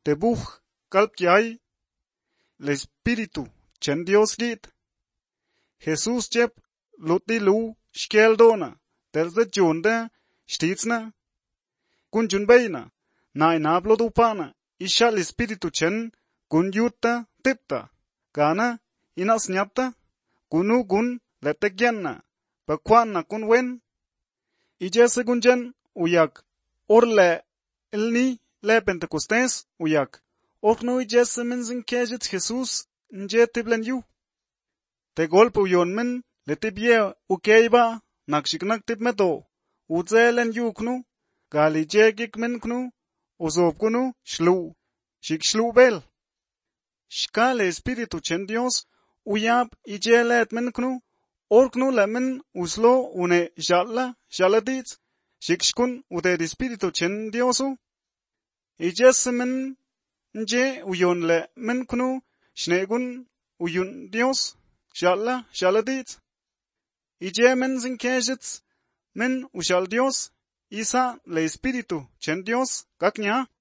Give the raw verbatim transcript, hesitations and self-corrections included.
te buj kalpyay, le Espíritu chen Dios git. Jesus chep luti lu shkeldona, terze chunde stitsna, kun chunbeina, na inablo dupana, isha le Espíritu chen kun yutta tipta, gana inas nyapta, kunu kun letekyanna, pakwana kun wen. Ijese kunjen uyak, orle ilni le Pentecostés uyak, okno ijese minzin kejet Jesus nje tiblen yu. Te golpe uyon min le tibye ukeiba, nakshiknak tibmeto, uzelen yu knu, gali jegik min knu, uzob knu, shlu, shik shlu bel. Shka le Espíritu chen Dios, uyab ijelet min knu, orknu le min uslo une jalla, jaladit, shikshkun ude Espíritu chen Diosu. Ijes min nje uyon le min knu, shnegun uyun Dios, jalla, jaladit. Ije min zin kejet, min ushal Dios, isa le Espíritu chen Dios, kaknya.